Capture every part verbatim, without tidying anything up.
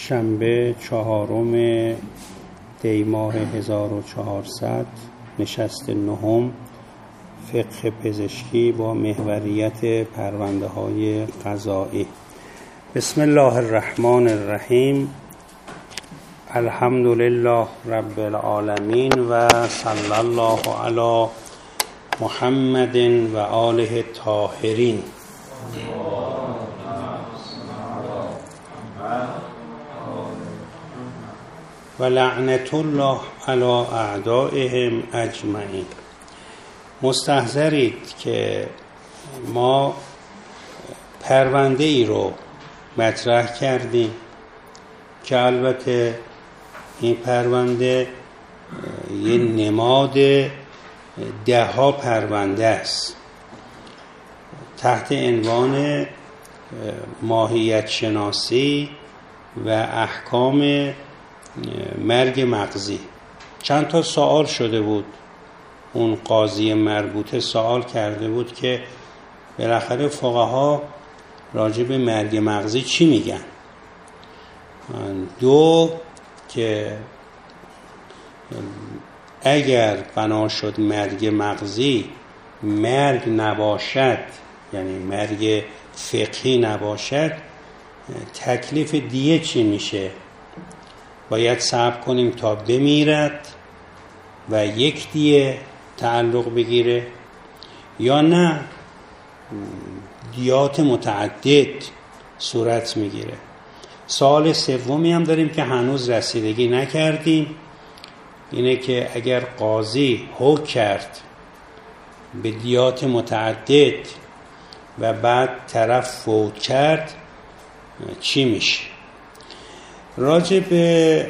شنبه چهارم دی ماه هزار و چهارصد، نشست نهم، فقه پزشکی با محوریت پرونده های قضایی. بسم الله الرحمن الرحیم. الحمد لله رب العالمین و صلی الله علی محمد و آله الطاهرین. و لعنت الله علی اعدائهم اجمعین. مستحضرید که ما پرونده ای رو مطرح کردیم که البته این پرونده یه نماد ده ها پرونده است تحت عنوان ماهیت شناسی و احکام مرگ مغزی. چند تا سوال شده بود، اون قاضی مربوطه سوال کرده بود که بالاخره فقها راجع به مرگ مغزی چی میگن. دو، که اگر بنا شد مرگ مغزی مرگ نباشد، یعنی مرگ فقهی نباشد، تکلیف دیه چی میشه؟ باید صبر کنیم تا بمیرد و یک دیه تعلق بگیره یا نه دیات متعدد صورت میگیره؟ سوال سومی هم داریم که هنوز رسیدگی نکردیم، اینه که اگر قاضی حکم کرد به دیات متعدد و بعد طرف فوت کرد چی میشه؟ راجع به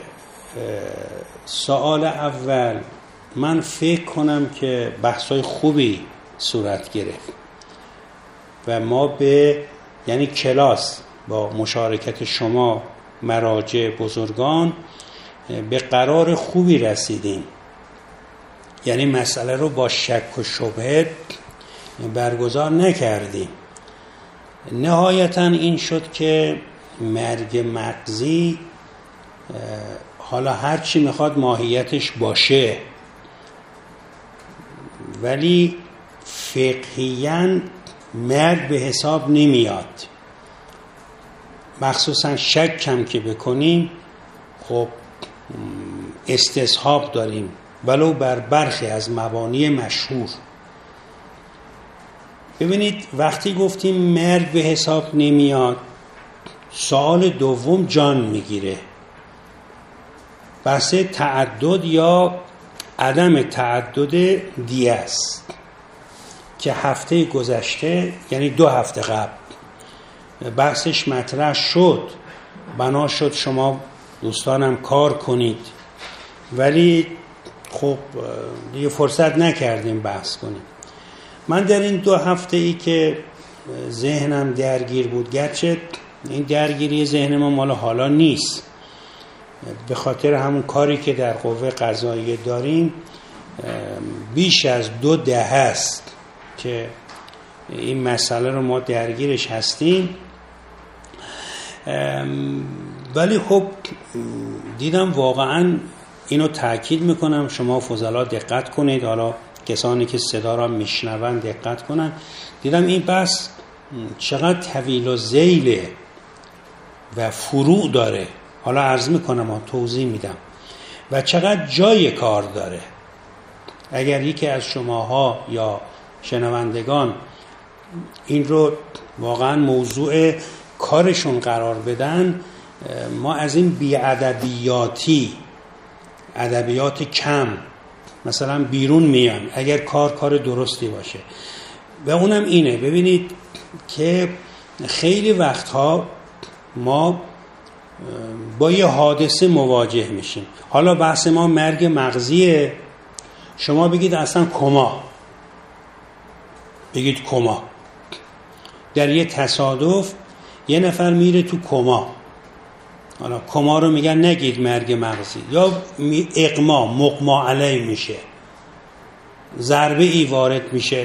سوال اول من فکر کنم که بحثای خوبی صورت گرفت و ما به یعنی کلاس با مشارکت شما مراجع بزرگان به قرار خوبی رسیدیم. یعنی مسئله رو با شک و شبهه برگزار نکردیم. نهایتاً این شد که مرگ مغزی حالا هر چی میخواد ماهیتش باشه، ولی فقهیاً مرگ به حساب نمیاد. مخصوصاً شک هم که بکنیم خب استصحاب داریم ولو بر برخی از مبانی مشهور. ببینید وقتی گفتیم مرگ به حساب نمیاد، سوال دوم جان میگیره. بحث تعدد یا عدم تعدد دیه است که هفته گذشته، یعنی دو هفته قبل، بحثش مطرح شد. بنا شد شما دوستانم کار کنید، ولی خب دیگه فرصت نکردیم بحث کنیم. من در این دو هفته ای که ذهنم درگیر بود، گرچه این درگیری ذهن ما مال حالا نیست، به خاطر همون کاری که در قوه قضاییه داریم بیش از دو دهه است که این مسئله رو ما درگیرش هستیم، ولی خب دیدم واقعا اینو تأکید میکنم، شما فضلا دقت کنید، حالا کسانی که صدا را میشنون دقت کنن. دیدم این بحث چقدر طویل و ذیله و فروع داره، حالا عرض میکنم و توضیح میدم، و چقدر جای کار داره. اگر یکی از شماها یا شنوندگان این رو واقعا موضوع کارشون قرار بدن، ما از این بی‌ادبیاتی، ادبیات کم مثلا بیرون میان اگر کار کار درستی باشه. و اونم اینه، ببینید که خیلی وقتها ما با یه حادثه مواجه میشیم. حالا بحث ما مرگ مغزیه، شما بگید اصلا کما، بگید کما، در یه تصادف یه نفر میره تو کما، حالا کما رو میگن نگید مرگ مغزی، یا اغما مغما علیه میشه، ضربه ای وارد میشه،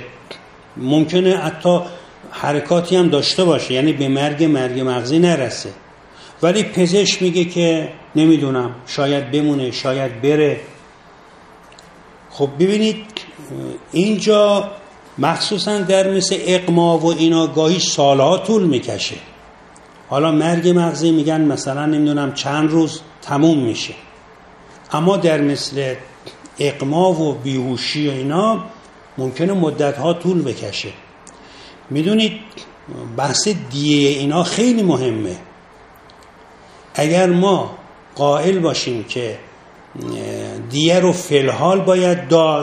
ممکنه حتی حرکاتی هم داشته باشه، یعنی به مرگ مرگ مغزی نرسه، ولی پزشک میگه که نمیدونم، شاید بمونه، شاید بره. خب ببینید اینجا مخصوصا در مثل اقما و اینا گاهی سالها طول میکشه. حالا مرگ مغزی میگن مثلا نمیدونم چند روز تموم میشه، اما در مثل اقما و بیهوشی و اینا ممکنه مدتها طول بکشه. میدونید بحث دیه اینا خیلی مهمه. اگر ما قائل باشیم که دیه رو فی‌الحال باید داد،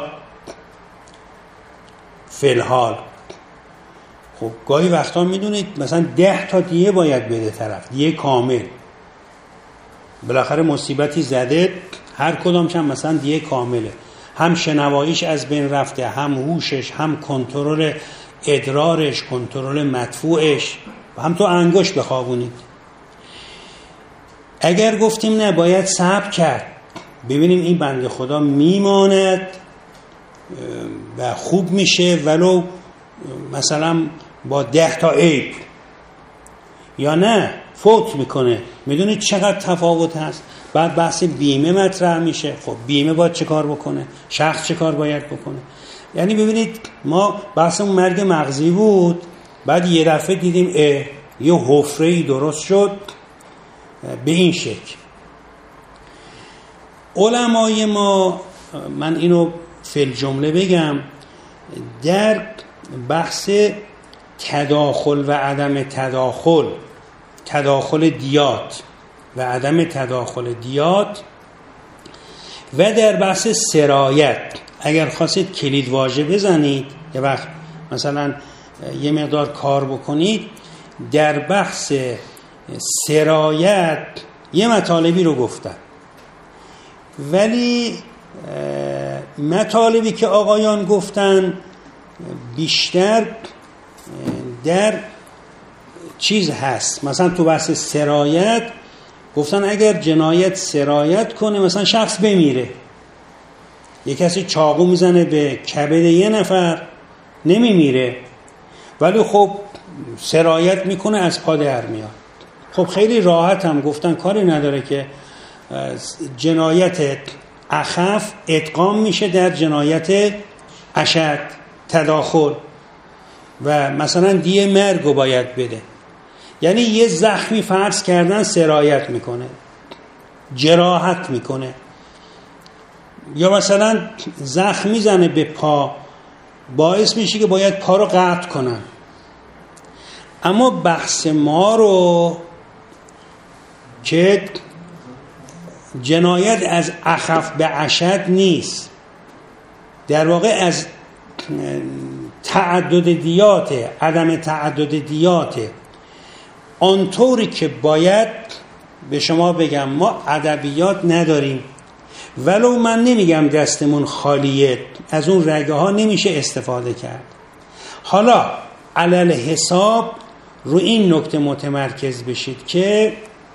فی‌الحال، خب گاهی وقتا میدونید مثلا ده تا دیه باید بده طرف، دیه کامل. بالاخره مصیبتی زده، هر کدامش هم مثلا دیه کامله، هم شنواییش از بین رفته، هم هوشش، هم کنترل ادرارش، کنترل مدفوعش، هم تو انگشت بخوابونید. اگر گفتیم نه باید صبر کرد، ببینیم این بنده خدا میماند و خوب میشه ولو مثلا با ده تا عیب، یا نه فوت میکنه، میدونید چقدر تفاوت هست. بعد بحث بیمه مطرح میشه. خب بیمه باید چه کار بکنه، شخص چه کار باید بکنه. یعنی ببینید ما بحثمون مرگ مغزی بود، بعد یه دفعه دیدیم اه یه حفره‌ای درست شد به این شکل. علمای ما، من اینو فی الجمله بگم، در بحث تداخل و عدم تداخل، تداخل دیات و عدم تداخل دیات، و در بحث سرایت، اگر خواستید کلید واژه بزنید یه وقت مثلا یه مقدار کار بکنید، در بحث سرایت یه مطالبی رو گفتن، ولی مطالبی که آقایان گفتن بیشتر در چیز هست. مثلا تو بحث سرایت گفتن اگر جنایت سرایت کنه، مثلا شخص بمیره، یک کسی چاقو میزنه به کبد یه نفر نمیمیره، ولی خب سرایت میکنه از پا در میاد. خب خیلی راحت هم گفتن کاری نداره که جنایت اخف ادغام میشه در جنایت اشد، تداخل، و مثلا دیه مرگ رو باید بده. یعنی یه زخمی فرض کردن سرایت میکنه، جراحت میکنه، یا مثلا زخم میزنه به پا، باعث میشه که باید پا رو قطع کنن. اما بحث ما رو که جنایت از اخف به اشد نیست، در واقع از تعدد دیاته، عدم تعدد دیاته. آنطوری که باید به شما بگم ما ادبیات نداریم، ولو من نمیگم دستمون خالیه، از اون رگه ها نمیشه استفاده کرد. حالا علل حساب رو این نکته متمرکز بشید که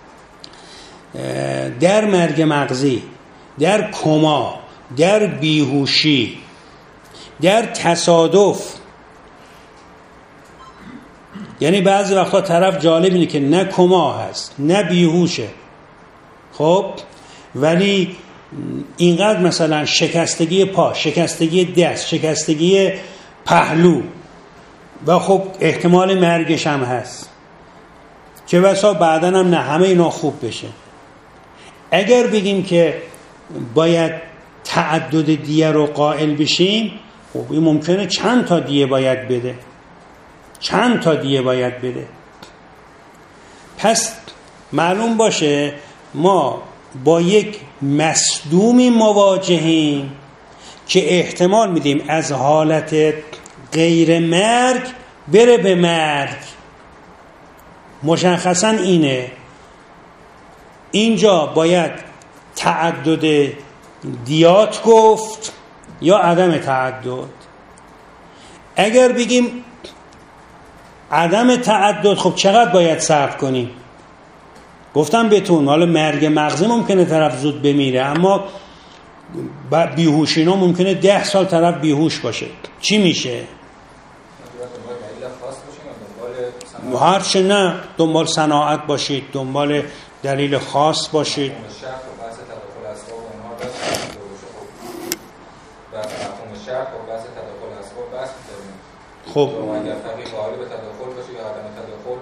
در مرگ مغزی، در کما، در بیهوشی، در تصادف، یعنی بعضی وقتا طرف جالب اینه که نه کما هست نه بیهوشه، خب ولی اینقدر مثلا شکستگی پا، شکستگی دست، شکستگی پهلو، و خب احتمال مرگش هم هست، که بسا بعداً هم نه همه اینا خوب بشه. اگر بگیم که باید تعدد دیه رو قائل بشیم، خب این ممکنه چند تا دیه باید بده، چند تا دیه باید بده. پس معلوم باشه ما با یک مصدومی مواجهیم که احتمال میدیم از حالت غیر مرگ بره به مرگ. مشخصا اینه، اینجا باید تعدد دیات گفت یا عدم تعدد. اگر بگیم عدم تعدد، خب چقدر باید صبر کنیم؟ گفتم بهتون حالا مرگ مغزی ممکنه طرف زود بمیره، اما بیهوشینا ممکنه ده سال طرف بیهوش باشه. چی میشه؟ هرچه نه، دنبال صناعت باشید، دنبال دلیل خاص باشید. خب اگر فقیه قائل به تداخل باشه یا عدم تداخل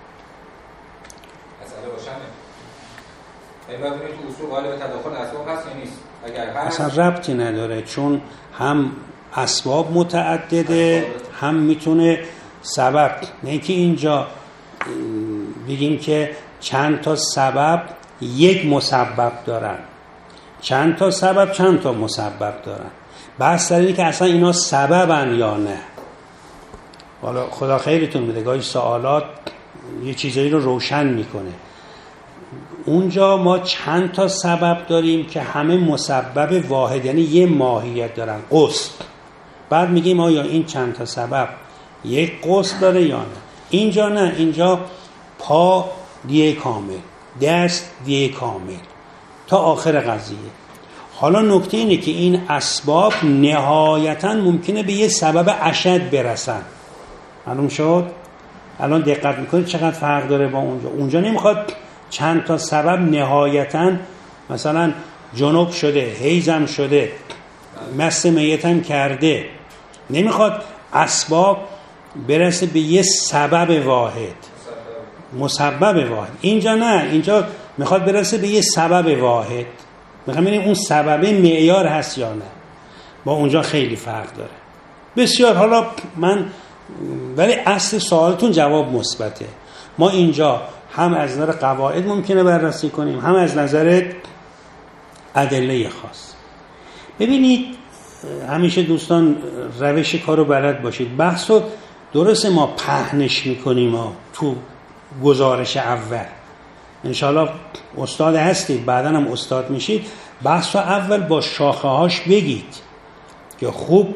مسئله روشنه. این باید ببینید تو اصول قائل به تداخل اسباب هست یا نیست. اگر هست اصلا ربطی نداره، چون هم اسباب متعدده هم میتونه سبب، نه اینکه اینجا بگیم که چند تا سبب یک مسبب دارن، چند تا سبب چند تا مسبب دارن. بحث در اینه که اصلا اینا سببن یا نه. حالا خدا خیرتون بده، گاهی سوالات یه چیزایی رو روشن میکنه. اونجا ما چند تا سبب داریم که همه مسبب واحد، یعنی یه ماهیت دارن، قصد. بعد میگیم آیا این چند تا سبب یک قصد داره یا نه. اینجا نه، اینجا پا دیه کامل، دست دیه کامل تا آخر قضیه. حالا نکته اینه که این اسباب نهایتاً ممکنه به یه سبب اشد برسن. معلوم شد؟ الان دقت میکنید چقدر فرق داره با اونجا. اونجا نمیخواد چند تا سبب نهایتاً مثلا جنوب شده، حیزم شده، مس میتم کرده، نمیخواد اسباب برسه به یه سبب واحد، مسبب واحد. اینجا نه، اینجا میخواد برسه به یه سبب واحد. میخوام ببینیم اون سبب معیار هست یا نه. با اونجا خیلی فرق داره بسیار. حالا من ولی اصل سوالتون جواب مثبته. ما اینجا هم از نظر قواعد ممکنه بررسی کنیم، هم از نظر ادله خاص. ببینید همیشه دوستان روش کارو بلد باشید. بحثو درسته ما پهنش میکنیم ها تو گزارش اول، انشالله استاد هستید، بعدن هم استاد میشید. بحثو اول با شاخه هاش بگید که خوب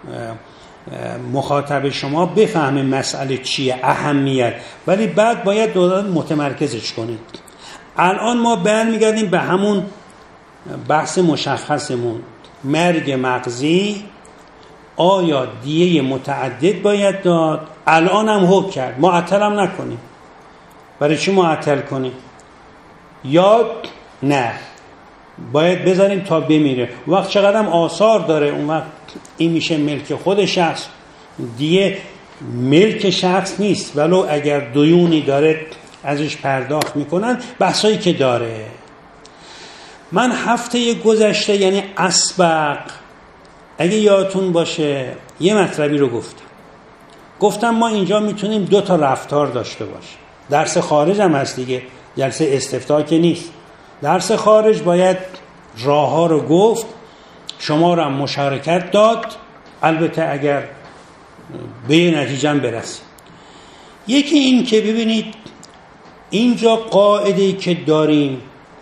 مخاطب شما بفهمه مسئله چیه، اهمیت، ولی بعد باید دوباره متمرکزش کنید. الان ما برمیگردیم به همون بحث مشخصمون، مرگ مغزی. آیا دیه متعدد باید داد؟ الان هم حکم کرد، معطل هم نکنیم. برای چی معطل کنیم؟ یا نه باید بذاریم تا بمیره. وقت چقدر هم آثار داره، اون وقت این میشه ملک خود شخص. دیه ملک شخص نیست، ولو اگر دیونی داره ازش پرداخت میکنن، بحثایی که داره. من هفته گذشته یعنی اسبق، اگه یادتون باشه یه مطلبی رو گفتم گفتم ما اینجا میتونیم دو تا رفتار داشته باشیم. درس خارج هم هست دیگه، جلسه استفتاء که نیست. درس خارج باید راه ها رو گفت، شما رو هم مشارکت داد، البته اگر به نتیجه برسیم. یکی این که ببینید اینجا قاعده‌ای که داریم،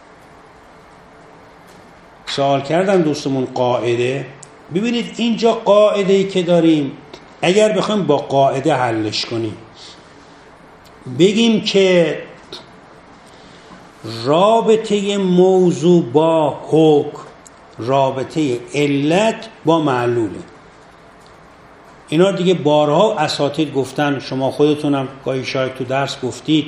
سوال کردن دوستمون قاعده، ببینید اینجا قاعده‌ای که داریم اگر بخوایم با قاعده حلش کنیم، بگیم که رابطه موضوع با حکم رابطه علت با معلوله. اینا دیگه بارها اساتید گفتن، شما خودتونم گاهی شاید تو درس گفتید.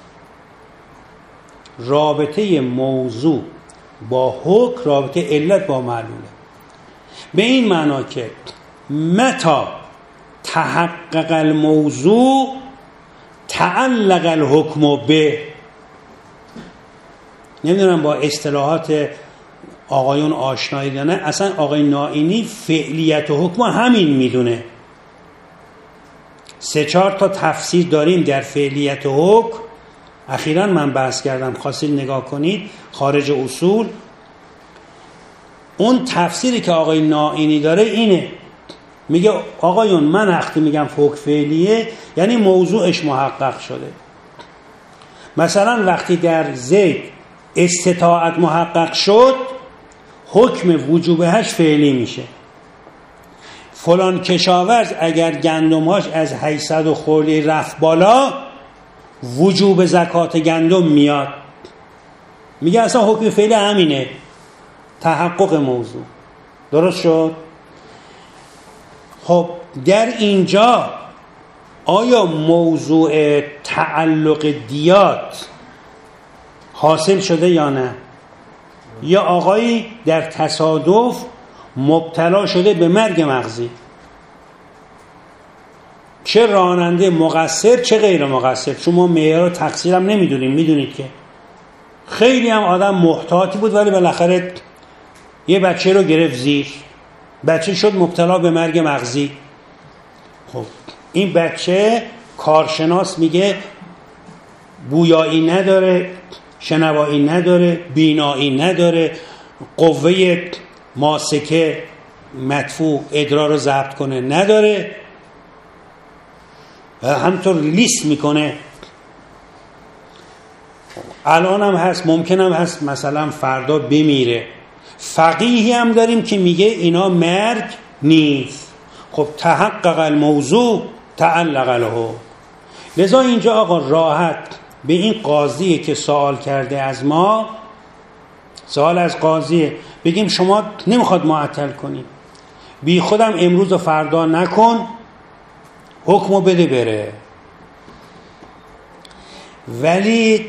رابطه موضوع با حکم رابطه علت با معلوله. به این معنا که متا تحقق الموضوع تعلق الحکم به. نمیدونم با اصطلاحات آقایون آشنایی یا نه، اصلا آقای نائینی فعلیت و حکم همین میدونه. سه چهار تا تفسیر داریم در فعلیت و حکم. اخیراً من بحث کردم، خواستید نگاه کنید خارج اصول. اون تفسیری که آقای نائینی داره اینه، میگه آقایون من وقتی میگم حکم فعلیه یعنی موضوعش محقق شده. مثلا وقتی در زید استطاعت محقق شد، حکم وجوبهش فعلی میشه. فلان کشاورز اگر گندمهاش از هشتصد خورده رفت بالا، وجوب زکات گندم میاد. میگه اصلا حکم فعلی همینه، تحقق موضوع. درست شد؟ خب در اینجا آیا موضوع تعلق دیات حاصل شده یا نه؟ یا آقایی در تصادف مبتلا شده به مرگ مغزی، چه راننده مقصر چه غیر مقصر، چون ما معیار تقصیرم نمیدونیم، میدونید که خیلی هم آدم محتاطی بود ولی بالاخره یه بچه رو گرفت زیر، بچه شد مبتلا به مرگ مغزی. خب این بچه کارشناس میگه بویایی نداره، شنوایی نداره، بینایی نداره، قوه ماسکه مدفوع ادرار رو ضبط کنه نداره، همطور لیست میکنه. الان هم هست، ممکن هم هست مثلا فردا بمیره. فقیهی هم داریم که میگه اینا مرگ نیست. خب تحقق الموضوع تعلق له. لذا اینجا آقا راحت به این قاضی که سوال کرده از ما، سوال از قاضی بگیم شما نمیخواد معطل کنی، بی خودم امروز و فردا نکن، حکمو بده بره. ولی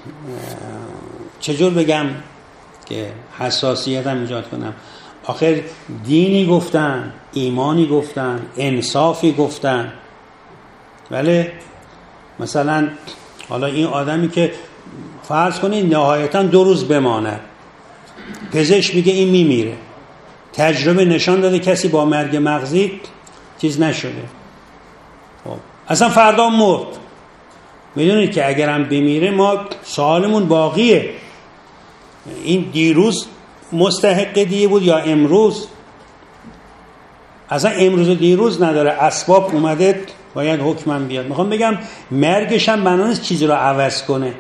چجور بگم که حساسیتم ایجاد کنم؟ آخر دینی گفتن، ایمانی گفتن، انصافی گفتن، ولی مثلا حالا این آدمی که فرض کنید نهایتا دو روز بماند، پزشک میگه این میمیره، تجربه نشان داده کسی با مرگ مغزی چیز نشده، خب اصلا فردا مرد. میدونید که اگرم بمیره ما سوالمون باقیه، این دیروز مستحق دیه بود یا امروز؟ اصلا امروز و دیروز نداره، اسباب اومده باید حکمم بیاد. میخوام بگم مرگش هم بنا نیست چیزی رو عوض کنه.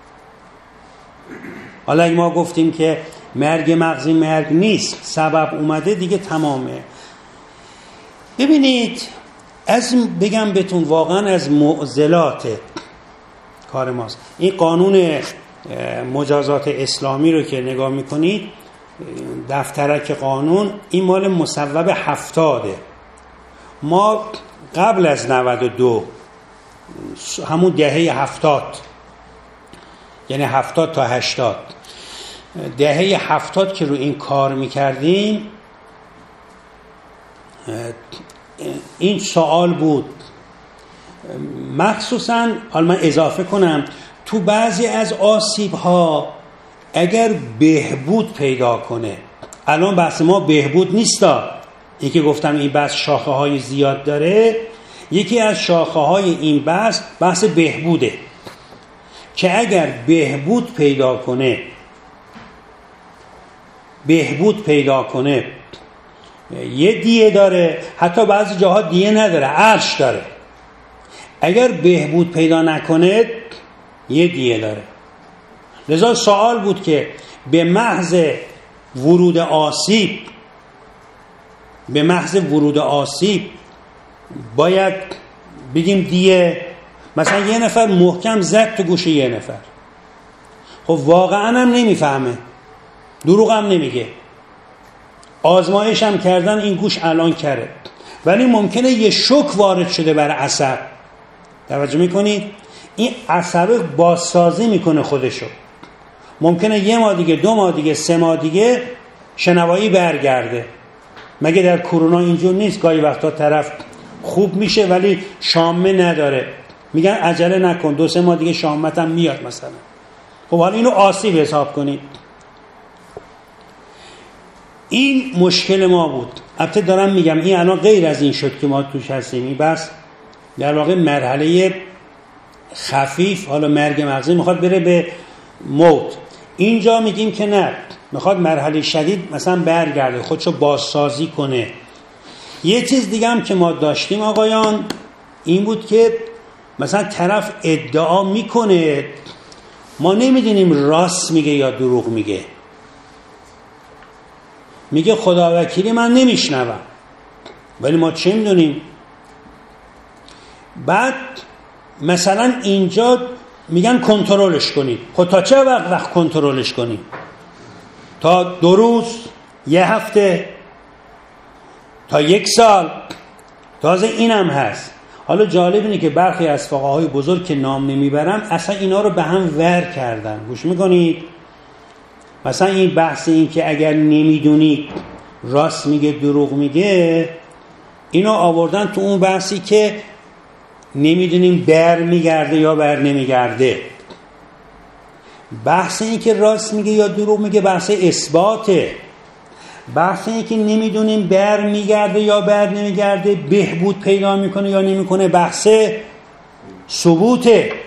حالا اگه ما گفتیم که مرگ مغزی مرگ نیست، سبب اومده دیگه تمامه. ببینید از بگم بهتون واقعا از معضلات کار ماست. این قانون مجازات اسلامی رو که نگاه میکنید، دفترک قانون، این مال مصوب هفتاده. ما قبل از نود و دو، همون دهه هفتاد، یعنی هفتاد تا هشتاد، دهه هفتاد که رو این کار میکردیم، این سوال بود. مخصوصا حالا من اضافه کنم تو بعضی از آسیب ها اگر بهبود پیدا کنه، الان بحث ما بهبود نیستا، این که گفتم این بحث شاخه های زیاد داره، یکی از شاخه های این بحث بحث بهبوده که اگر بهبود پیدا کنه بهبود پیدا کنه یه دیه داره، حتی بعضی جاها دیه نداره، عرش داره. اگر بهبود پیدا نکنه یه دیه داره. لذا سوال بود که به محض ورود آسیب به محض ورود آسیب باید بگیم دیه، مثلا یه نفر محکم زد تو گوش یه نفر، خب واقعا هم نمیفهمه، دروغ هم نمیگه، آزمایش هم کردن این گوش الان کرده، ولی ممکنه یه شوک وارد شده بر عصب. توجه میکنید؟ این عصب بازسازی میکنه خودشو، ممکنه یه ماه دیگه، دو ماه دیگه، سه ماه دیگه شنوایی برگرده. مگه در کرونا اینجور نیست؟ گاهی وقتا طرف خوب میشه ولی شامه نداره، میگن عجله نکن دو سه ماه دیگه شامت هم میاد مثلا. خب حالا اینو آسیب حساب کنید. این مشکل ما بود. البته دارم میگم این الان غیر از این شد که ما توش هستیم، این بس در واقع مرحله خفیف، حالا مرگ مغزی میخواد بره به موت. اینجا میگیم که نه، میخواد مرحله شدید مثلا برگرده، خودشو بازسازی کنه. یه چیز دیگه هم که ما داشتیم آقایان این بود که مثلا طرف ادعا میکنه، ما نمیدونیم راست میگه یا دروغ میگه، میگه خدا وکیلی من نمیشنوم، ولی ما چه میدونیم؟ بعد مثلا اینجا میگن کنترلش کنید. خب تا چه وقت وقت کنترلش کنید؟ تا دو روز، یه هفته، تا یک سال؟ تازه اینم هست حالا جالب اینه که برخی از فقهای بزرگ که نام نمیبرم اصلا اینا رو به هم ور کردن. گوش میکنید؟ مثلا این بحث این که اگر نمیدونید راست میگه دروغ میگه، اینا آوردن تو اون بحثی که نمیدونیم بر میگرده یا بر نمیگرده. بحث این که راست میگه یا دروغ میگه بحث اثباته. بحث این که نمیدونیم بر میگرده یا بر نمیگرده، بهبود پیدا میکنه یا نمیکنه، بحث ثبوته.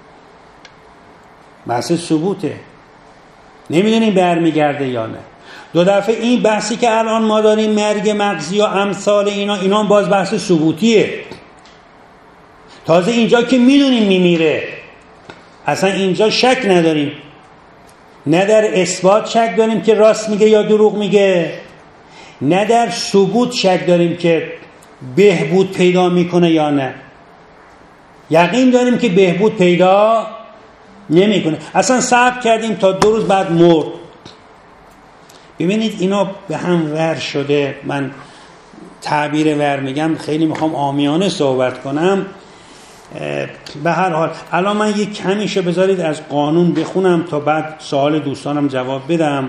بحث ثبوته. نمیدونیم بر میگرده یا نه. دو دفعه این بحثی که الان ما داریم مرگ مغزی یا امثال اینا، اینا باز بحث ثبوتیه. تازه اینجا که میدونیم میمیره، اصلا اینجا شک نداریم، نه در اثبات شک داریم که راست میگه یا دروغ میگه، نه در ثبوت شک داریم که بهبود پیدا میکنه یا نه. یقین داریم که بهبود پیدا نمیکنه. اصلا صبر کردیم تا دو روز بعد مرد. ببینید اینا به هم ور شده. من تعبیر ور میگم، خیلی میخوام عامیانه صحبت کنم. به هر حال الان من یک کمیشو بذارید از قانون بخونم تا بعد سوال دوستانم جواب بدم.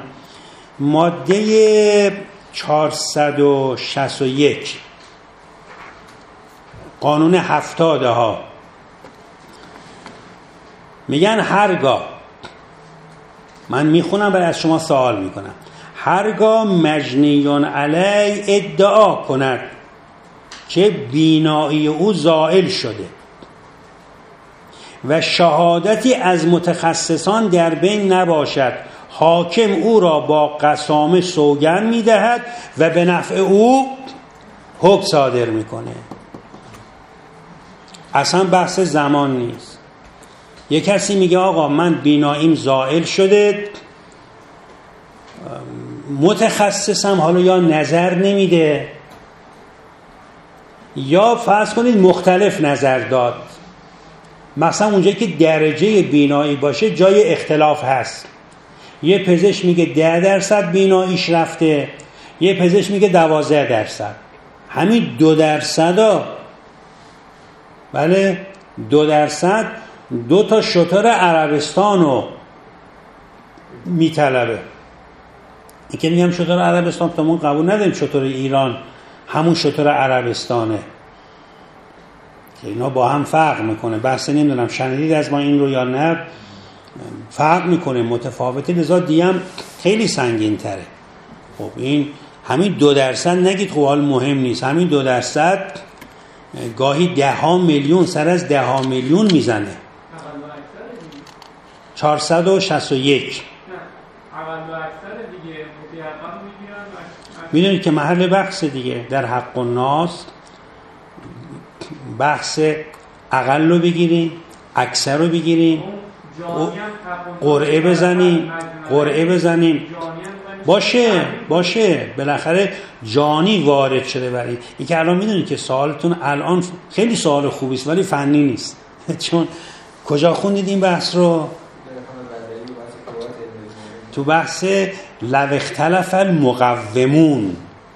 ماده چهارصد و شصت و یک قانون هفتاده ها میگن هرگاه، من میخونم برای از شما سوال میکنم، هرگاه مجنیون علی ادعا کند که بینایی او زائل شده و شهادتی از متخصصان در بین نباشد، حاکم او را با قسامه سوگند میدهد و به نفع او حکم صادر میکنه. اصلا بحث زمان نیست. یک کسی میگه آقا من بیناییم زائل شده، متخصصم حالا یا نظر نمیده یا فرض کنید مختلف نظر داد. مثلا اونجایی که درجه بینایی باشه جای اختلاف هست. یه پزشک میگه ده درصد بیناییش رفته، یه پزشک میگه دوازده درصد. همین دو درصد ها، بله دو درصد دو تا شتر عربستان رو میطلبه. این که میگم شتر عربستان تامون قبول نداریم، شتر ایران همون شتر عربستانه که اینا با هم فرق میکنه. بحث نمیدونم شنیدید از ما این رو یا نه، فرق میکنه، متفاوته، لذا دیم خیلی سنگین تره. خب این همین دو درصد نگید خب حال مهم نیست، همین دو درصد گاهی ده ها میلیون سر از ده ها میلیون میزنه. چهارصد و شصت و یک میدونید که محل بحث دیگه در حق الناس بحث اقل رو بگیریم، اکثر رو بگیریم، قرعه بزنیم قرعه بزنیم باشه باشه بالاخره جانی وارد شده. برای این که الان میدونید که سوالتون الان خیلی سوال خوبی است ولی فنی نیست. چون کجا خوندید این بحث رو؟ تو بحث لو اختلف المقومون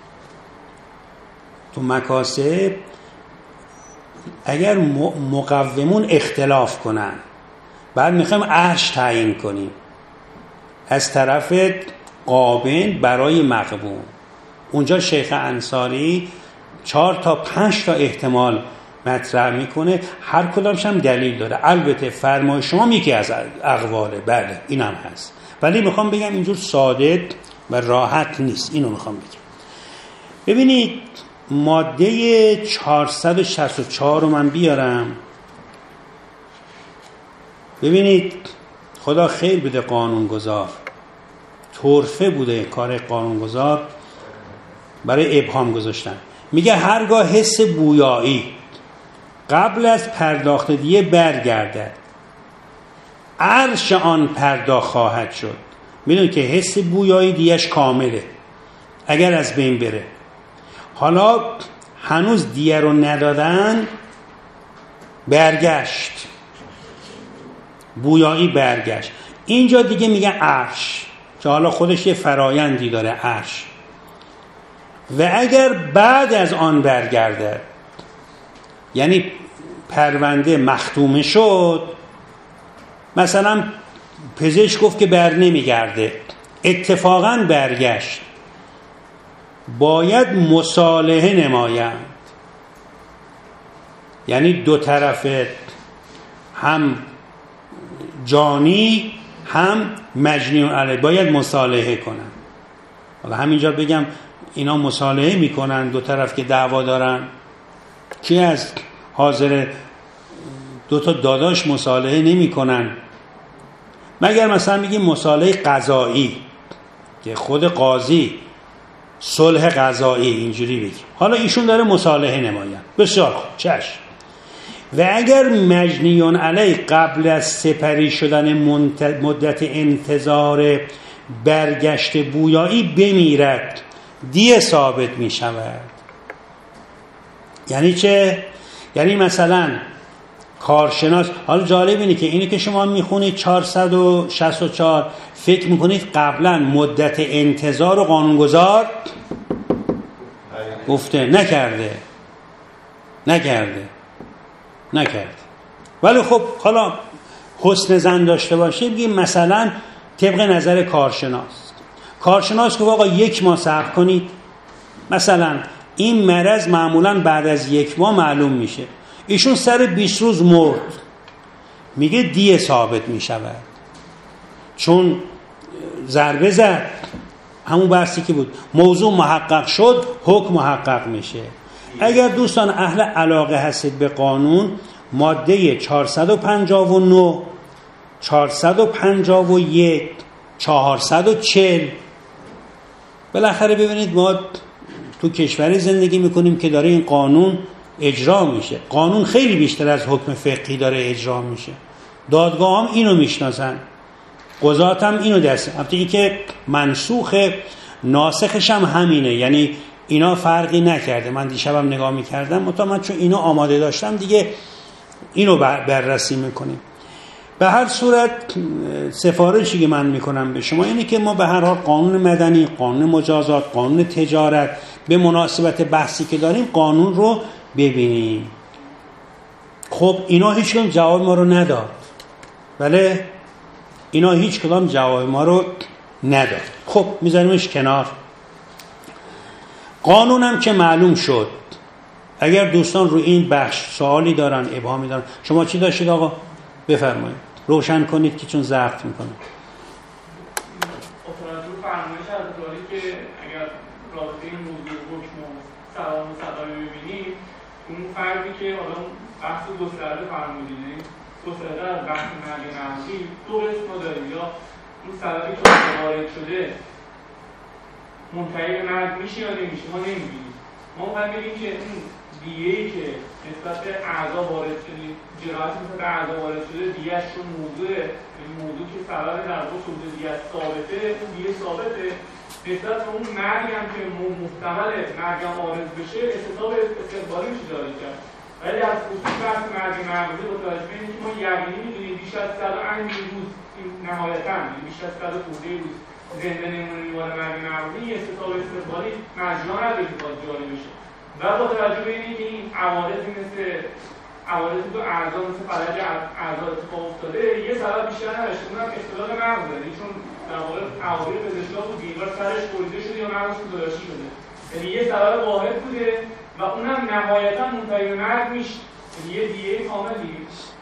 تو مکاسب، اگر مقومون اختلاف کنن بعد میخوایم عرش تعیین کنیم از طرف قابل برای مقوم. اونجا شیخ انصاری چهار تا پنج تا احتمال مطرح میکنه، هر کدامش هم دلیل داره. البته فرمای شما یکی از اقواله، بله این هم هست، ولی میخوام بگم اینجور ساده و راحت نیست. اینو میخوام بگم. ببینید ماده چهارصد و شصت و چهار رو من بیارم. ببینید خدا خیر بده قانونگذار، طرفه بوده کار قانونگذار برای ابهام گذاشتن. میگه هرگاه حس بویایی قبل از پرداخت دیه برگردد، عرش آن پرداخت خواهد شد. میدونید که حس بویایی دیهش کامله اگر از بین بره. حالا هنوز دیه رو ندادن، برگشت، بویایی برگشت. اینجا دیگه میگه عرش، که حالا خودش یه فرایندی داره عرش. و اگر بعد از آن برگرده، یعنی پرونده مختومه شد، مثلا پزشک گفت که بر نمیگرده، اتفاقاً برگشت، باید مصالحه نمایند. یعنی دو طرف هم جانی هم مجنی علیه باید مصالحه کنن. حالا همینجا بگم اینا مصالحه میکنن دو طرف که دعوا دارن؟ کی از حاضر دو تا داداش مصالحه نمیکنن؟ مگر مثلا میگیم مصالحه قضایی که خود قاضی صلح قضایی اینجوری بگیم. حالا ایشون داره مصالحه نماید، بسیار خوب، چشم. و اگر مجنیون علیه قبل از سپری شدن مدت انتظار برگشت بویایی بمیرد، دیه ثابت می شود. یعنی چه؟ یعنی مثلا کارشناس، حالا جالب اینه که اینی که شما میخونید چهارصد و شصت و چهار فکر میکنید قبلا مدت انتظار و قانونگذار گفته، نکرده نکرده نکرده ولی خب حالا حسن ظن داشته باشه بگیم مثلا طبق نظر کارشناس کارشناس که آقا یک ماه صبر کنید، مثلا این مرض معمولا بعد از یک ماه معلوم میشه، ایشون سر بیست روز مرد، میگه دیه ثابت میشود چون ضربه زد، همون بحثی که بود، موضوع محقق شد، حکم محقق میشه. اگر دوستان اهل علاقه هستید به قانون، ماده چهارصد و پنجاه و نه، چهارصد و پنجاه و یک، چهارصد و چهل، بالاخره ببینید ما تو کشوری زندگی میکنیم که داره این قانون اجرا میشه. قانون خیلی بیشتر از حکم فقهی داره اجرا میشه. دادگاه هم اینو میشناسن، قضات هم اینو دسته. البته این که منسوخ، ناسخش هم همینه، یعنی اینا فرقی نکرده. من دیشبم نگاه میکردم، مطمئن چون اینو آماده داشتم دیگه اینو بررسی میکنیم. به هر صورت سفارشی که من میکنم به شما اینه که ما به هر حال قانون مدنی، قانون مجازات، قانون تجارت به مناسبت بحثی که داریم قانون رو ببینیم. خب اینا هیچ کدام جواب ما رو نداد، بله اینا هیچ کدام جواب ما رو نداد. خب میذاریمش کنار. قانونم که معلوم شد. اگر دوستان رو این بخش سوالی دارن، ابهامی دارن، شما چی داشتید آقا؟ بفرمایید روشن کنید که چون ضبط میکنه. اپراتور فرمایش از داری که اگر رابطه این موضوع حکم و سلام و صدای ببینید، اون فردی که حالا بحث گسترده فرمودید، گسترده از بحث مرگ نهایی دو قسم رو داریم، یا اون سببی که وارد شده منتهی به مرگ میشه یا نمیشه، ما نمیبینیم. ما باید بگیم که اون دیه‌ای که نسبت به اعضا وارد شده، جراحتی نسبت به اعضا وارد شده، دیه‌اش رو موضوع این موضوع که سبب در واقع صورت دیه ثابته، اون دیه ثابته، نسبت به اون مرگ هم که محتمل مرگ هم عارض بشه استحقاق استقبالی میشه جاری کرد. ولی از خصوص بحث مرگ مغزی با توجه به اینکه ما یقینی میدونیم بیش از صد و اند روز نهایتاً بیش از صد و خورده روز زنده نمونه میوان مرگ مغزی استحقاق استقبالی مجرا نداره باز جاری بشه. و با توجه به اینکه این عوارضی مثل عوارضی تو اعضا مثل فلج اعضا اتفاق افتاده، یه سبب بیشتر نداشته، اونم اختلال مغز داره، چون در واقع عوارض پزشکا بود دیوار سرش بریده شده یا مغزش گذاشته شده، یعنی یه سبب واحد بوده و اونم نهایتا منتهی به مرگ میشه، یعنی یه دیه کاملی.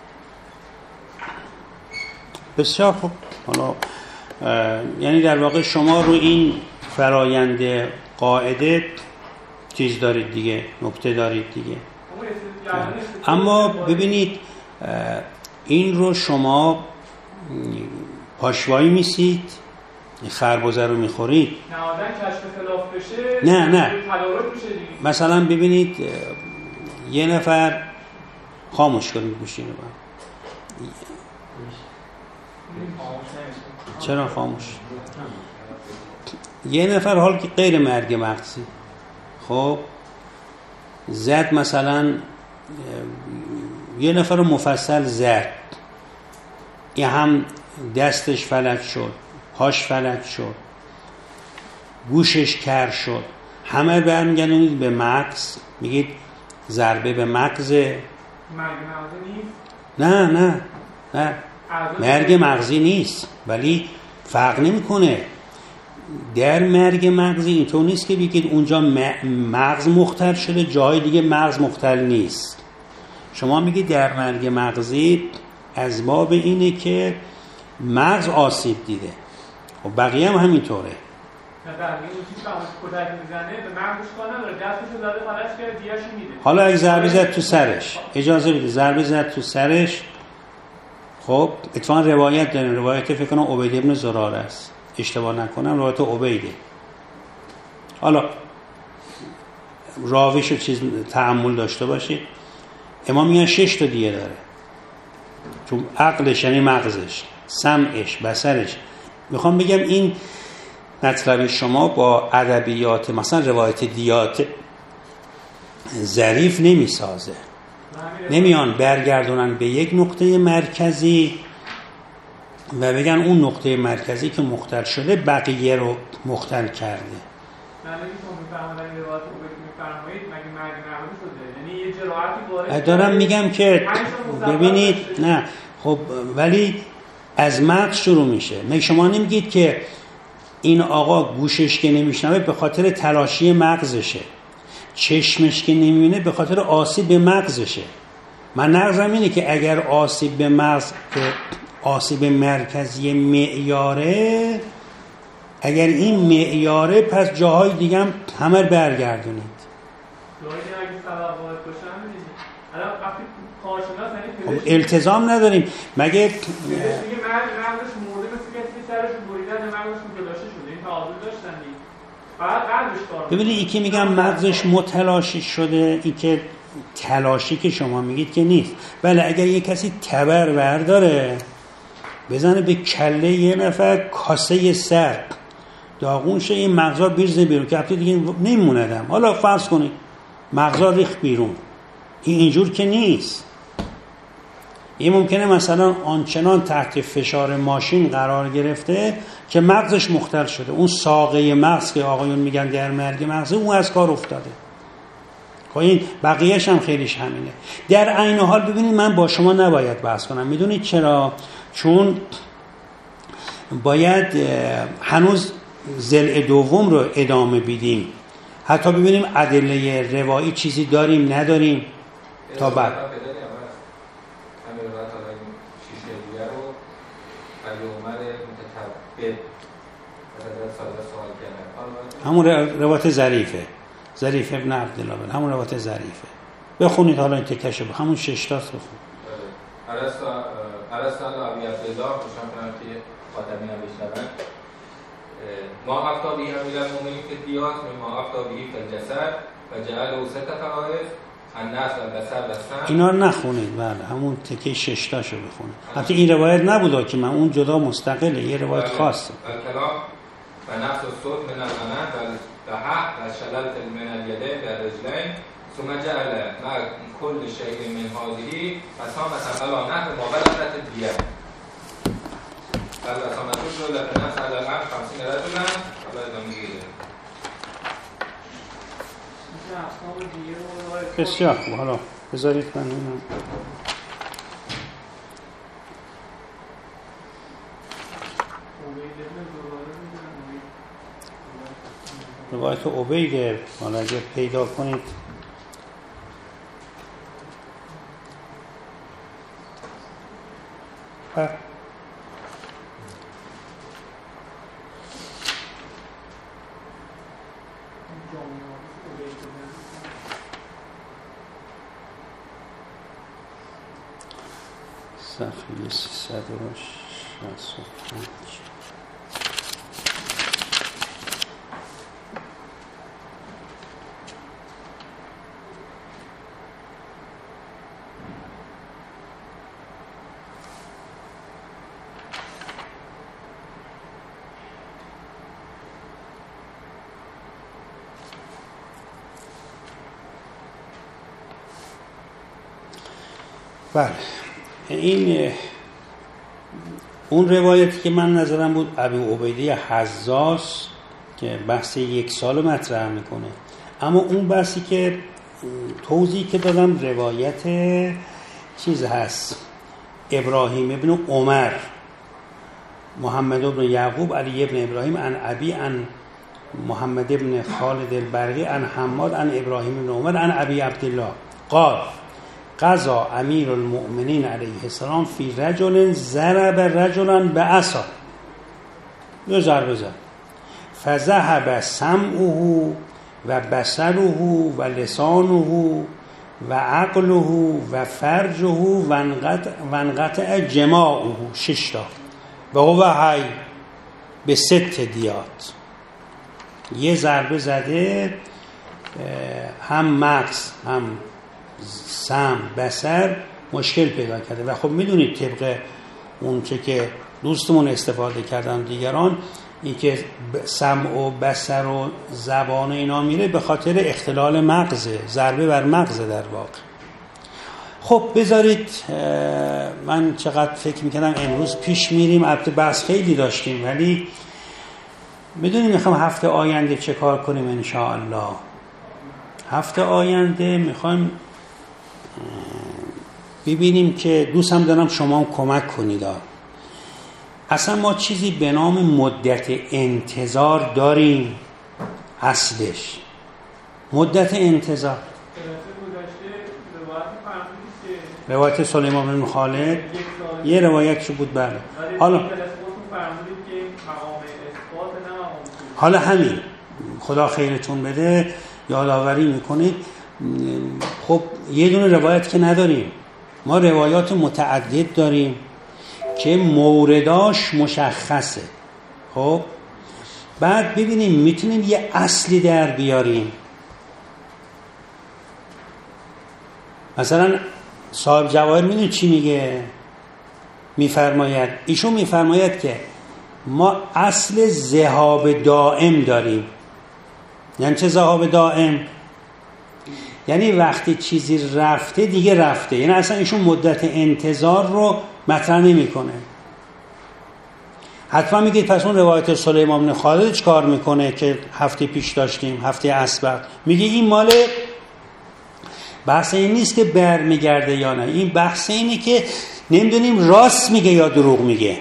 بسیار خوب. حالا یعنی در واقع شما رو این فرایند قاعده چیز دارید دیگه، نکته دارید دیگه. اما ببینید این رو شما پاشوایی میسید، خربزه رو میخورید، نهادن کشف خلاف بشه، نه نه تدارک میشه دیگه. مثلا ببینید یه نفر، خاموش کنید گوشی رو. چرا خاموش؟ یه نفر حال که غیر مرگ مغزی، خب زد مثلا یه نفر رو مفصل زد، یه هم دستش فلج شد، پاش فلج شد، گوشش کر شد، همه برمیگردونید به مغز، میگید ضربه به مغز، مرگ مغزی نیست؟ نه نه نه مرگ مغزی نیست، ولی فرق نمیکنه. در مرگ مغزی اینطور نیست که بگید اونجا مغز مختل شده جای دیگه مغز مختل نیست. شما میگید در مرگ مغزی از باب اینه که مغز آسیب دیده، و بقیه هم همینطوره. حالا اگه ضربه زد تو سرش، اجازه بده ضربه زد تو سرش، خب اتفاقا روایت داریم، روایت فکر کنم عبید ابن زراره است، اشتباه نکنم روایت عبیده. حالا راویشو چیز تأمل داشته باشید. امام میگن شش تا دیه داره، چون عقلش یعنی مغزش، سمعش، بصرش. میخوام بگم این مطلب شما با ادبیات مثلا روایت دیات ظریف نمیسازه. نمیان برگردونن به یک نقطه مرکزی و بگن اون نقطه مرکزی که مختل شده بقیه رو مختل کرده. دارم میگم که ببینید نه خب ولی از مغز شروع میشه. می شما نمیگید که این آقا گوشش که نمیشنوه به خاطر تلاشی مغزشه، چشمش که نمیبینه به خاطر آسیب به مغزشه. من نظرم اینه که اگر آسیب به مغز که آسیب مرکزی معیاره، اگر این معیاره پس جاهای دیگه هم همه برگردونید. جاهای دیگه اگه سبب وارد باشن الان وقتی کارشناس یعنی خب التزام نداریم مگه میگه مرد مغزش مرده مثل کسی سرش بریدن مغزش متلاشی شده، این تعادل داشتن دیگه فقط قلبش کار. ببینید یکی میگم مغزش متلاشی شده، این که تلاشی که شما میگید که نیست. بله اگر یه کسی تبر برداره بزنه به کله یه نفر کاسه سر داغون شه، این مغزا بیرزه بیرون که حتی دیگه نمیموندم. حالا فرض کنید مغزا ریخ بیرون، این اینجور که نیست. این ممکنه مثلا آنچنان تحت فشار ماشین قرار گرفته که مغزش مختل شده، اون ساقه مغز که آقایون میگن در مرگ مغزه اون از کار افتاده. خب این بقیهش هم خیلیش همینه. در عین حال ببینید من با شما نباید بحث کنم. میدونید چرا؟ چون باید هنوز ضلع دوم رو ادامه بدیم، حتی ببینیم ادله روایی چیزی داریم نداریم تا بعد. همون روایت ظریفه، ظریف ابن عبدالله، همون روایت ظریفه. بخونید حالا این تکشه ب... همون شش تاست بخونید. ارسطو ارسطو ابی عبدالله خوشم کنم که خاتمی هم بشنون. ما افتا به امیر المؤمنین فی الدیات ما افتا به فی الجسد و جعل ست فرائض الناس البصر و السمع. اینا رو نخونید، بله همون تکه شش تاشو بخونید. البته این روایت نبوده که من اون جدا مستقله، یه روایت خاصه. الکلام و نفس الصوت من الغنم و لحق و شلل من الیدین و رجلین ثم جعل مع كل شيء من هذه فسامة على نحو ما بلغت الدية. فالسامة تشمل الناس على العام خمسين رجلا قبل التمييز. بسیار خوب. حالا بذارید من اینم روایت عبیده، حالا اگه پیدا کنید پر صفحه سیصد و شصت و پنج. بله این اون روایتی که من نظرم بود ابو عبیده حزاز که بحث یک سال مطرح میکنه، اما اون بحثی که توضیحی که دادم روایت چیز هست ابراهیم ابن عمر، محمد ابن یعقوب، علی ابن ابراهیم، عن ابی، عن محمد ابن خالد البرقی، عن حماد، عن ابراهیم ابن عمر، عن ابی عبدالله قال قضا امیر المؤمنین علیه السلام فی رجل ضرب رجلا بعصا، یه ضربه زد، فذهب سمعه و بصره و لسانه و عقله و فرجه و انقطع جماعه، شش تا و هو حی به ست دیات. یه ضربه زده، هم مغز هم سم بصر مشکل پیدا کرده و خب میدونید طبق اون چه که دوستمون استفاده کردن دیگران، این که سمع و بصر و زبان اینا میره به خاطر اختلال مغزه، ضربه بر مغزه در واقع. خب بذارید من چقدر فکر میکنم امروز پیش میریم، البته بحث خیلی داشتیم ولی میدونیم میخوام هفته آینده چه کار کنیم انشاءالله. هفته آینده میخوایم ببینیم که دوستم دارم شما هم کمک کنید. اصلا ما چیزی به نام مدت انتظار داریم؟ اصلش مدت انتظار روایت سلیمان بن خالد یه روایتش بود. بله حالا حالا همین خدا خیرتون بده یادآوری میکنید. خب یه دونه روایت که نداریم، ما روایات متعدد داریم که مورداش مشخصه. خب بعد ببینیم میتونیم یه اصلی در بیاریم. مثلا صاحب جواهر میدونید چی میگه؟ میفرماید ایشون میفرماید که ما اصل ذهاب دائم داریم. یعنی چه ذهاب دائم؟ یعنی وقتی چیزی رفته دیگه رفته، یعنی اصلا ایشون مدت انتظار رو مطرح نمیکنه. حتما میگید پس اون روایت سلیمان بن خالد چه کار میکنه که هفته پیش داشتیم، هفته اسبق؟ میگه این مال بحث این نیست که بر میگرده یا نه، این بحث اینه که نمیدونیم راست میگه یا دروغ میگه.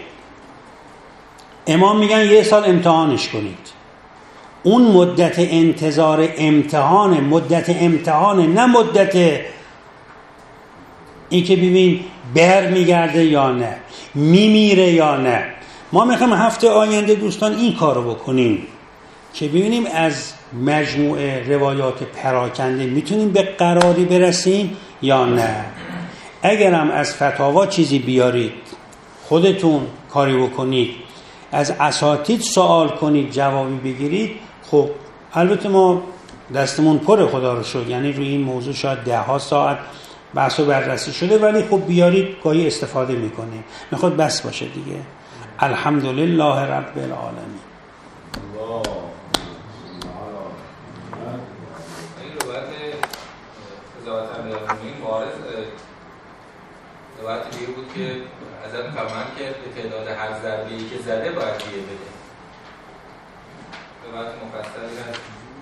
امام میگن یه سال امتحانش کنید. اون مدت انتظار امتحانه، مدت امتحانه، نه مدت این که ببین بر میگرده یا نه، میمیره یا نه. ما میخوایم هفته آینده دوستان این کارو بکنیم که ببینیم از مجموعه روایات پراکنده میتونیم به قراری برسیم یا نه. اگرم از فتاوا چیزی بیارید، خودتون کاری بکنید، از اساتید سوال کنید، جوابی بگیرید، خب البته ما دستمون پره خدا رو شکر، یعنی روی این موضوع شاید ده ها ساعت بحث و بررسی شده، ولی خب بیارید گاهی استفاده میکنیم. میخواد بس باشه دیگه. الحمدلله رب العالمین. این روایت قضاوت امیرالمومنین وارد روایت دیگه بود که حضرت فرمان که به تعداد هر ضربه‌ای که زده باید دیگه بده. روایت مفصلی هست.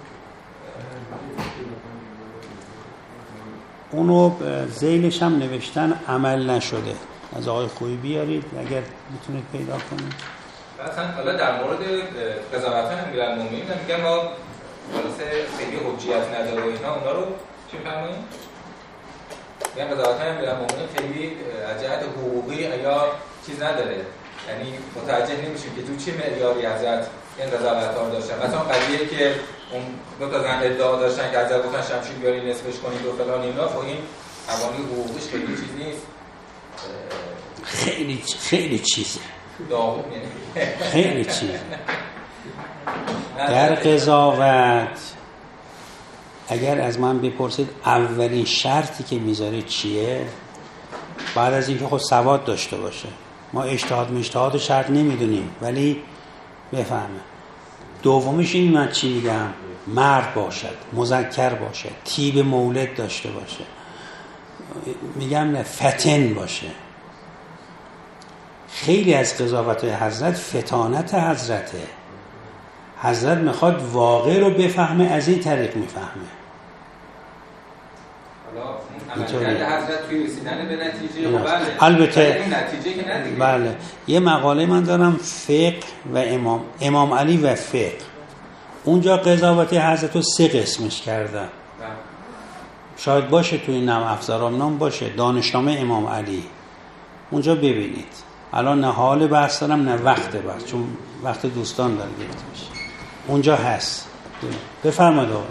اونو ذیلش هم نوشتن عمل نشده. از آقای خویی بیارید اگر میتونید پیدا کنید. مثلا حالا در مورد قضاوت امیرالمومنین میگم ما خلاصه خیلی حجیت نداره و اینا، اونا رو چی می‌فرمایید؟ میگم قضاوت امیرالمومنین خیلی از جهت حقوقی یا چیز نداره، یعنی متوجه نمیشیم که تو چه معیاری حضرت این قضاوت‌ها رو داشتن. مثلا قضیه که اون دو تا زن ادعا داشتن که حضرت گفتن شمشیر بیاری نصفش کنید و فلان اینا، خب این قوانین حقوقیش خیلی چیز نیست. خیلی خیلی چیزه. داغون یعنی خیلی چیزه. در قضاوت اگر از من بپرسید اولین شرطی که میذاره چیه؟ بعد از اینکه خود سواد داشته باشه. ما اجتهاد مجتهاد و شرط نمیدونیم ولی بفهمه. دومیش این من چی میگم؟ مرد باشد، مذکر باشد، طیب مولد داشته باشه، میگم نه فتن باشه. خیلی از قضاوت‌های حضرت فتانت حضرته. حضرت میخواد واقع رو بفهمه، از این طریق میفهمه. حالا عملکرد حضرت توی رسیدن به نتیجه. بله البته این نتیجه که ندیگه. بله یه مقاله من دارم فقه و امام امام علی و فقه، اونجا قضاوت حضرت رو سه قسمش کردن. شاید باشه توی نم افزارام نام باشه دانشنامه امام علی، اونجا ببینید. الان نه حال بحث دارم نه وقت بحث، چون وقت دوستان داره گرفته میشه، اونجا هست. بفرمایید آقا.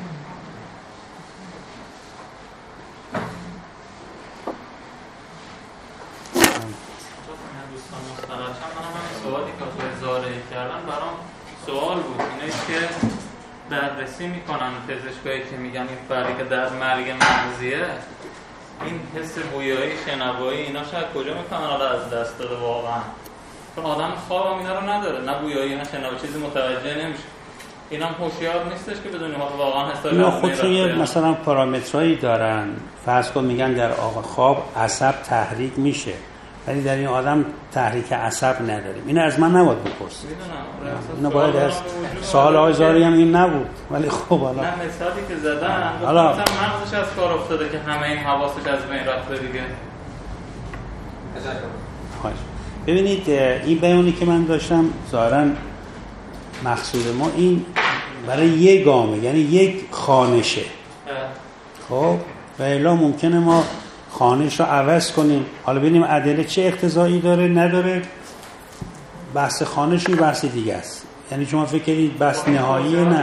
سوال بود اینه که بررسی میکنن پزشکایی که میگن این فرقی که در مرگ مغزیه، این حس بویایی شنوایی اینا شاید کجا میکنن حالا از دست داده واقعا؟ چون آدم خواب هم اینا رو نداره، نه بویایی نه شنوایی، چیزی متوجه نمیشه. اینا هم هوشیار نیستش که بدونی واقعا حساب اینا خودشون یه مثلا پارامترایی دارن. فرض کن میگن در آقا خواب عصب تحریک میشه، ولی در این آدم تحریک عصب نداریم. اینو از من نباید بپرسید، اینو باید از سوال آقای زاری هم این نبود. ولی خب حالا نه مثالی که زدن حالا مثلا مغزش از کار افتاده که همه این حواسش از بین رفته دیگه. ببینید این بیانی که من داشتم ظاهرا مقصود ما این برای یک گامه، یعنی یک خانشه. خب و الا ممکنه ما خانش رو عوض کنیم. حالا ببینیم ادله چه اقتضایی داره نداره. بحث خانش این بحث دیگه است. یعنی شما فکر کنید بحث نهایی نه.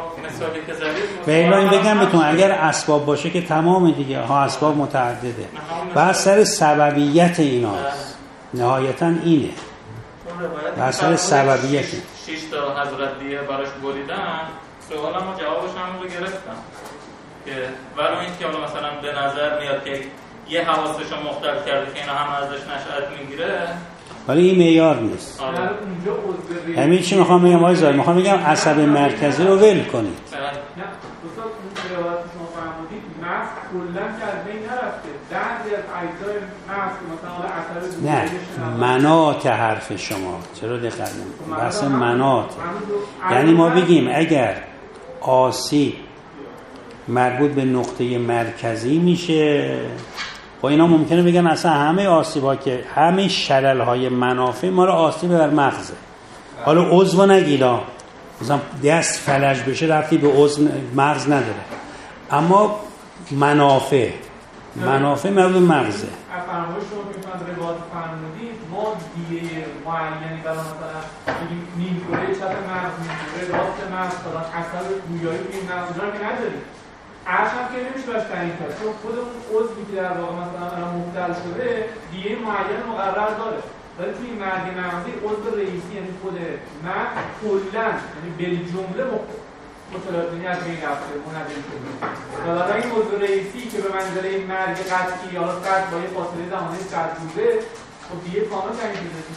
و الا این بگم بهتون اگر اسباب باشه که تمام دیگه ها اسباب متعدده. بحث سر سببیت ایناست. نهایتا اینه. بحث سر سببیت. شش تا حضرت دیگه براش بریدن. سوالم و جوابش هم رو گرفتم. که ولی این که مثلا به نظر میاد که یه حواسش رو مختل کرده که اینا هم ازش نشأت میگیره، ولی این معیار نیست. همین چی میخوام بگم آقای زاهد، میخوام بگم عصب مرکزی رو ول کنید. نه دوستان اون روایت شما فرمودید مغز کلا که از بین نرفته، بعضی از اجزای مغز مثلا عصب نه مناط حرف شما چرا دقت نمی‌کنید؟ بحث مناط یعنی ما بگیم اگر آسیب مربوط به نقطه مرکزی میشه، با اینا ممکنه بگن اصلا همه آسیب‌ها که همه شلل‌های منافع ما رو آسیب بر مغزه. حالا عضو نگیلا مثلا دست فلج بشه رفتی به عضو مغز نداره، اما منافع منافع مربوط به مغزه. فرمایش شما که مثلا روایت فرمودید ما دیه معینی برای مثلا نیم کره چپ مغز، نیم کره راست مغز، مثلا عصب گویایی این مغز رو نداریم. عرش هم که نمیشه باش تعیین کرد، چون خود اون عضوی که در واقع مثلا مبتلا شده دیه معین مقرر داره. ولی توی مرگ مغزی عضو رئیسی یعنی خود مغز کلاً یعنی بالجمله متلاطمی از بین رفته، منعدم شده. حالا این عضو رئیسی که به منزله مرگ قطعی یا قطع با یه فاصله زمانی قطع بوده، خب دیه کامل تعیین شده.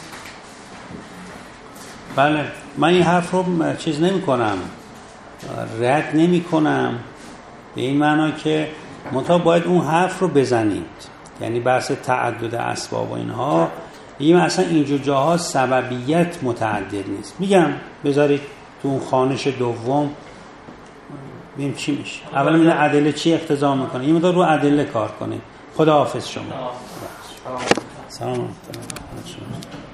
بله من این حرف رو چیز نمی کنم، رد نمی کنم به این معنا که منتها باید اون حرف رو بزنید. یعنی بحث تعدد اسباب و اینها این اصلا اینجور جاها سببیت متعدد نیست. میگم بذارید تو اون خانش دوم ببینیم چی میشه. اولا این ادله چی اقتضا میکنه، این مقدار رو ادله کار کنید. خدا حافظ شما. سلام.